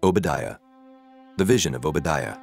Obadiah. The vision of Obadiah.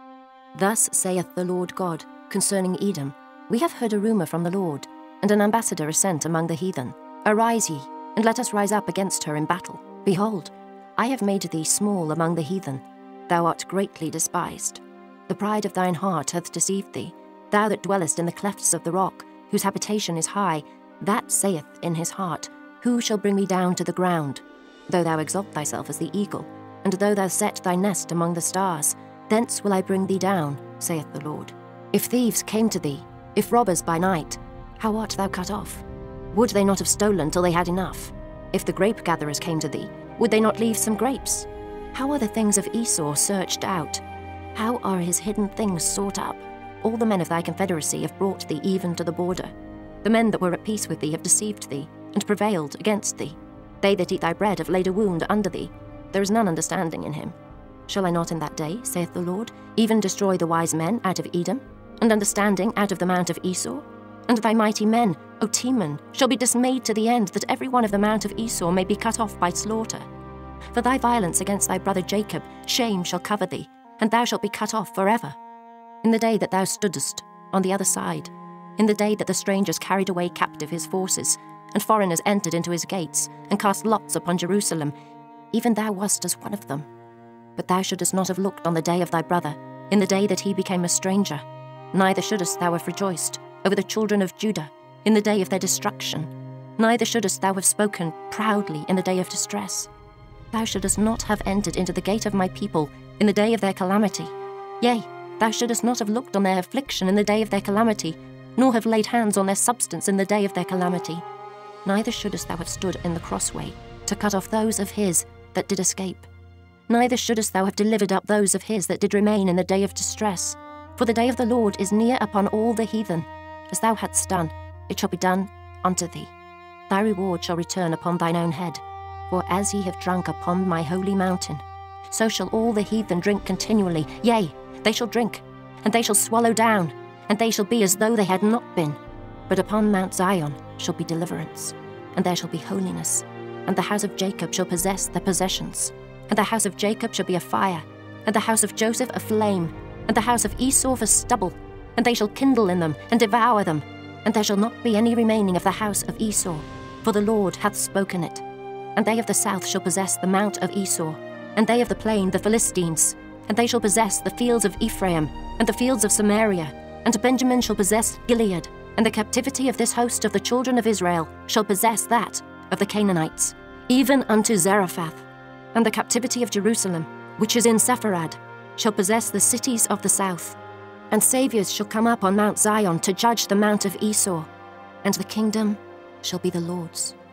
Thus saith the Lord God concerning Edom, We have heard a rumour from the Lord, and an ambassador is sent among the heathen. Arise ye, and let us rise up against her in battle. Behold, I have made thee small among the heathen. Thou art greatly despised. The pride of thine heart hath deceived thee. Thou that dwellest in the clefts of the rock, whose habitation is high, that saith in his heart, Who shall bring me down to the ground? Though thou exalt thyself as the eagle, and though thou set thy nest among the stars, thence will I bring thee down, saith the Lord. If thieves came to thee, if robbers by night, how art thou cut off? Would they not have stolen till they had enough? If the grape-gatherers came to thee, would they not leave some grapes? How are the things of Esau searched out? How are his hidden things sought up? All the men of thy confederacy have brought thee even to the border. The men that were at peace with thee have deceived thee, and prevailed against thee. They that eat thy bread have laid a wound under thee. There is none understanding in him. Shall I not in that day, saith the Lord, even destroy the wise men out of Edom, and understanding out of the mount of Esau? And thy mighty men, O Teman, shall be dismayed to the end, that every one of the mount of Esau may be cut off by slaughter. For thy violence against thy brother Jacob, shame shall cover thee, and thou shalt be cut off forever. In the day that thou stoodest on the other side, in the day that the strangers carried away captive his forces, and foreigners entered into his gates, and cast lots upon Jerusalem, even thou wast as one of them. But thou shouldest not have looked on the day of thy brother, in the day that he became a stranger, neither shouldest thou have rejoiced over the children of Judah in the day of their destruction, neither shouldest thou have spoken proudly in the day of distress. Thou shouldest not have entered into the gate of my people in the day of their calamity. Yea, thou shouldest not have looked on their affliction in the day of their calamity, nor have laid hands on their substance in the day of their calamity. Neither shouldest thou have stood in the crossway to cut off those of his that did escape. Neither shouldest thou have delivered up those of his that did remain in the day of distress. For the day of the Lord is near upon all the heathen. As thou hadst done, it shall be done unto thee. Thy reward shall return upon thine own head. For as ye have drunk upon my holy mountain, so shall all the heathen drink continually. Yea, they shall drink, and they shall swallow down, and they shall be as though they had not been. But upon Mount Zion shall be deliverance, and there shall be holiness, and the house of Jacob shall possess their possessions. And the house of Jacob shall be a fire, and the house of Joseph a flame, and the house of Esau for stubble, and they shall kindle in them, and devour them. And there shall not be any remaining of the house of Esau, for the Lord hath spoken it. And they of the south shall possess the mount of Esau, and they of the plain the Philistines. And they shall possess the fields of Ephraim, and the fields of Samaria. And Benjamin shall possess Gilead, and the captivity of this host of the children of Israel shall possess that of the Canaanites, even unto Zarephath. And the captivity of Jerusalem, which is in Sepharad, shall possess the cities of the south. And saviours shall come up on Mount Zion to judge the mount of Esau, and the kingdom shall be the Lord's.